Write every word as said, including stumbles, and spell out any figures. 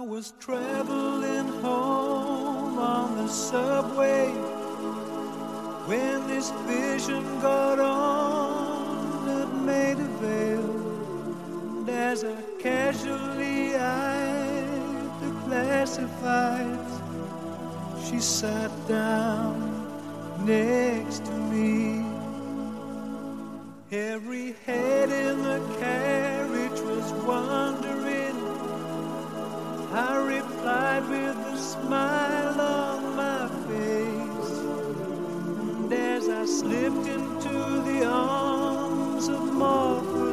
was traveling home on the subway when this vision got on that made a veil. And as I casually eyed the classifieds, she sat down next to me. Every head in the carriage was wondering. I replied with a smile on my face. And as I slipped into the arms of Martha,